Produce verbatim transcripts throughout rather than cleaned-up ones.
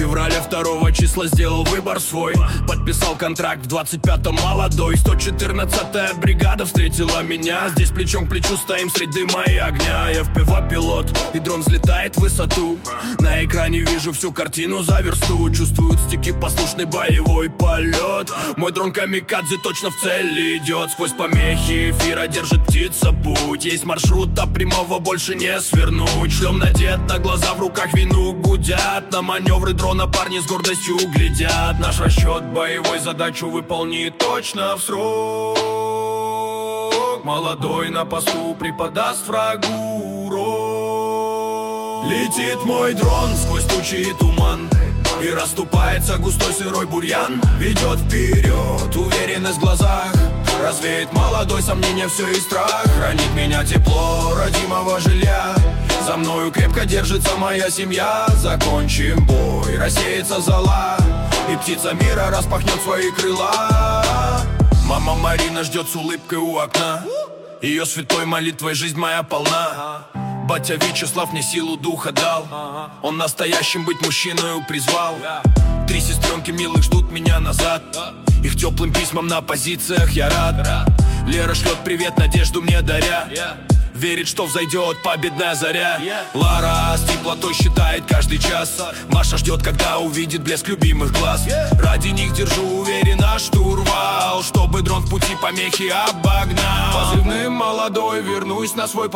февраля второго числа сделал выбор свой. Подписал контракт в двадцать пятом молодой. сто четырнадцатая бригада встретила меня. Здесь плечом к плечу стоим среди дыма и огня. Я в пилот, и дрон взлетает в высоту. На экране вижу всю картину за версту. Чувствуют стики послушный боевой полет. Мой дрон камикадзе точно в цель идет. Сквозь помехи эфира держит птица путь. Есть маршрут, а прямого больше не свернуть. Шлем надет на глаза, в руках вину гудят. На маневры дрона парни с гордостью глядят. Наш расчет боевой задачу выполнит точно в срок. Молодой на посту преподаст врагу урок. Летит мой дрон сквозь тучи и туман, и расступается густой сырой бурьян. Ведет вперед, уверенность в глазах, развеет молодой сомнения, все и страх. Хранит меня тепло родимого жилья. За мною крепко держится моя семья. Закончим бой, рассеется зола, и птица мира распахнет свои крыла. Мама Марина ждет с улыбкой у окна. Ее святой молитвой жизнь моя полна. Батя Вячеслав мне силу духа дал. Он настоящим быть мужчиною призвал. Три сестренки милых ждут меня назад. Их теплым письмам на позициях я рад. Лера шлет привет, надежду мне даря. Верит, что взойдет победная заря. Лара с теплотой считает каждый час. Маша ждет, когда увидит блеск любимых глаз. Ради них держу уверенно штурвал, чтобы дрон в пути помехи обогнал. Позывным молодой вернусь на свой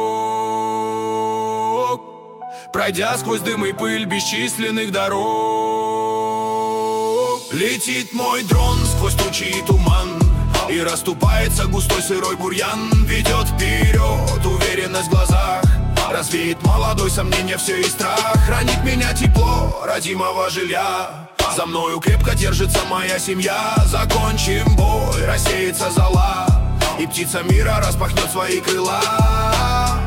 порог, пройдя сквозь дым и пыль бесчисленных дорог. Летит мой дрон сквозь тучи и туман, и расступается густой сырой бурьян. Ведет вперед, уверенность в глазах, развеет молодой сомнения, все и страх. Хранит меня тепло родимого жилья. За мною крепко держится моя семья. Закончим бой, рассеется зола, и птица мира распахнет свои крыла.